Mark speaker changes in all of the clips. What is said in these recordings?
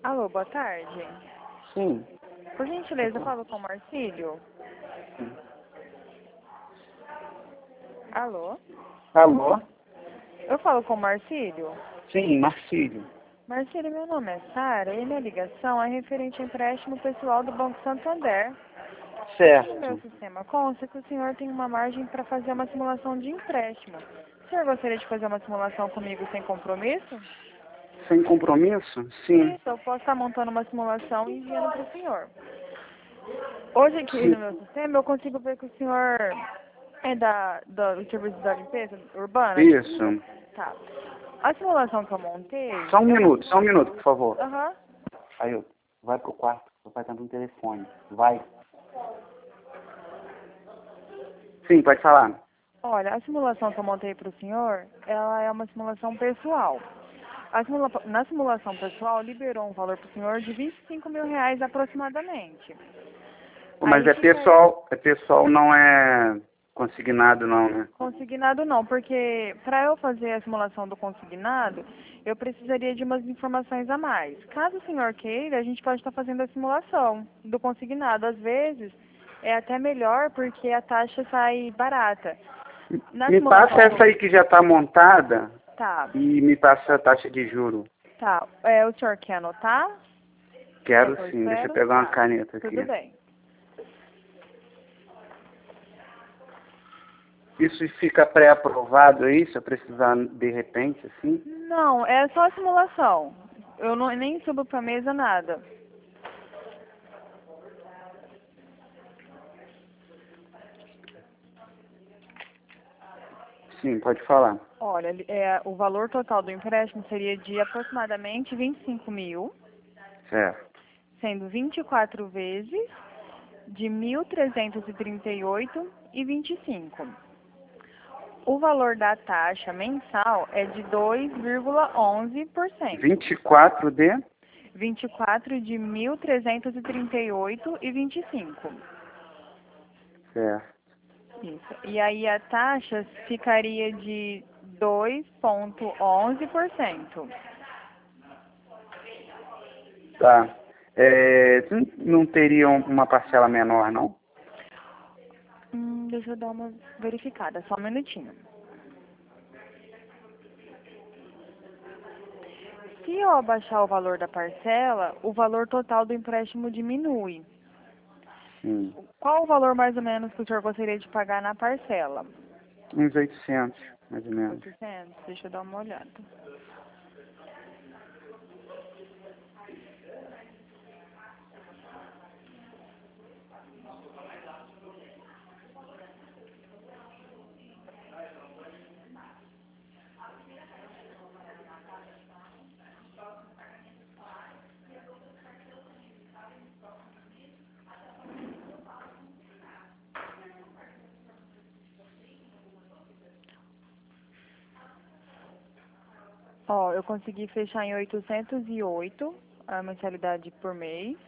Speaker 1: Alô, boa tarde.
Speaker 2: Sim.
Speaker 1: Por gentileza, eu falo com o Marcílio? Alô?
Speaker 2: Alô?
Speaker 1: Eu falo com o Marcílio?
Speaker 2: Sim, Marcílio.
Speaker 1: Marcílio, meu nome é Sara e minha ligação é referente ao empréstimo pessoal do Banco Santander. No meu
Speaker 2: Certo.
Speaker 1: sistema consta que o senhor tem uma margem para fazer uma simulação de empréstimo. O senhor gostaria de fazer uma simulação comigo sem compromisso?
Speaker 2: Sem compromisso? Sim.
Speaker 1: Isso, eu posso estar montando uma simulação e enviando para o senhor. Hoje aqui
Speaker 2: Sim.
Speaker 1: no meu sistema eu consigo ver que o senhor é do serviço da limpeza urbana?
Speaker 2: Isso.
Speaker 1: Tá. A simulação que eu montei...
Speaker 2: Só um minuto, por favor.
Speaker 1: Aham.
Speaker 2: Aí, vai pro quarto. Seu pai tá no telefone. Vai. Sim, pode falar.
Speaker 1: Olha, a simulação que eu montei para o senhor, ela é uma simulação pessoal. Na simulação pessoal, liberou um valor para o senhor de R$ 25.000 aproximadamente.
Speaker 2: Mas
Speaker 1: Aí fica
Speaker 2: é pessoal, não é consignado não, né?
Speaker 1: consignado não, porque para eu fazer a simulação do consignado, eu precisaria de umas informações a mais. Caso o senhor queira, a gente pode estar fazendo a simulação do consignado. Às vezes, é até melhor porque a taxa sai barata. Na
Speaker 2: Me
Speaker 1: simulação
Speaker 2: passa essa aí que já tá montada
Speaker 1: Tá,
Speaker 2: e me passa a taxa de juro.
Speaker 1: tá. O senhor quer anotar?
Speaker 2: Quero
Speaker 1: Enquanto eu
Speaker 2: sim, deixa eu
Speaker 1: espero?
Speaker 2: pegar uma
Speaker 1: Tá,
Speaker 2: caneta aqui.
Speaker 1: tudo bem.
Speaker 2: Isso fica pré-aprovado aí, se eu precisar de repente, assim?
Speaker 1: Não, é só a simulação. Eu não, nem subo pra mesa nada.
Speaker 2: Sim, pode falar.
Speaker 1: Olha, o valor total do empréstimo seria de aproximadamente 25.000,
Speaker 2: Certo.
Speaker 1: sendo 24 vezes de 1.338,25. O valor da taxa mensal é de 2,11%.
Speaker 2: 24 de?
Speaker 1: 24 de 1.338,25.
Speaker 2: Certo.
Speaker 1: Isso. E aí a taxa ficaria de 2,11%.
Speaker 2: Tá. Não teria uma parcela menor, não?
Speaker 1: Deixa eu dar uma verificada, só um minutinho. Se eu abaixar o valor da parcela, o valor total do empréstimo diminui. Qual o valor mais ou menos que o senhor gostaria de pagar na parcela?
Speaker 2: Uns 800, mais ou menos.
Speaker 1: 800? Deixa eu dar uma olhada. Ó, eu consegui fechar em 808 a mensalidade por mês.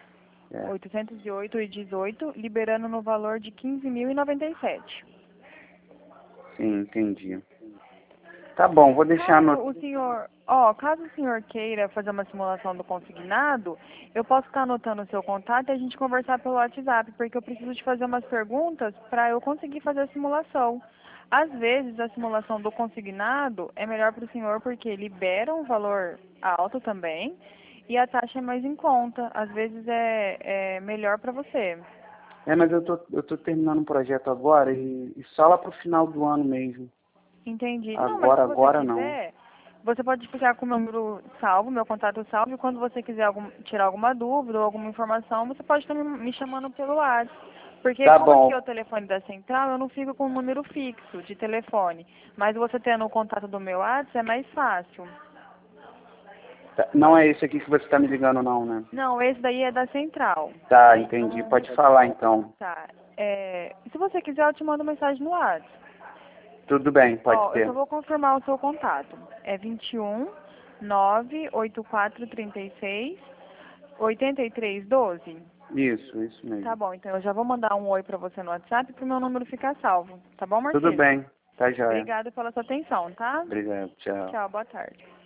Speaker 1: 808,18, liberando no valor de 15.097.
Speaker 2: Sim, entendi. Tá bom, vou deixar no...
Speaker 1: Caso o senhor queira fazer uma simulação do consignado, eu posso estar anotando o seu contato e a gente conversar pelo WhatsApp, porque eu preciso de fazer umas perguntas para eu conseguir fazer a simulação. Às vezes, a simulação do consignado é melhor para o senhor porque libera um valor alto também e a taxa é mais em conta. Às vezes é melhor para você.
Speaker 2: mas eu tô terminando um projeto agora e só lá pro final do ano mesmo.
Speaker 1: Entendi. Não, mas se
Speaker 2: Agora
Speaker 1: você
Speaker 2: não.
Speaker 1: quiser, você pode ficar com o meu número salvo, meu contato salvo, e quando você quiser tirar alguma dúvida ou alguma informação, você pode estar me chamando pelo WhatsApp. Porque
Speaker 2: Tá
Speaker 1: como aqui
Speaker 2: bom.
Speaker 1: é o telefone da central, eu não fico com um número fixo de telefone. Mas você tendo o contato do meu WhatsApp é mais fácil.
Speaker 2: Não é esse aqui que você tá me ligando não, né?
Speaker 1: Não, esse daí é da central.
Speaker 2: Tá, entendi. Pode falar então.
Speaker 1: Tá. Se você quiser, eu te mando mensagem no WhatsApp.
Speaker 2: Tudo bem, pode
Speaker 1: Eu
Speaker 2: ser.
Speaker 1: só vou confirmar o seu contato. É 21 98436 8312.
Speaker 2: Isso mesmo.
Speaker 1: Tá bom, então eu já vou mandar um oi pra você no WhatsApp pro meu número ficar salvo. Tá bom,
Speaker 2: Tudo
Speaker 1: Marcelo?
Speaker 2: bem, tá joia.
Speaker 1: Obrigada pela sua atenção, tá?
Speaker 2: Obrigado, tchau.
Speaker 1: Tchau, boa tarde.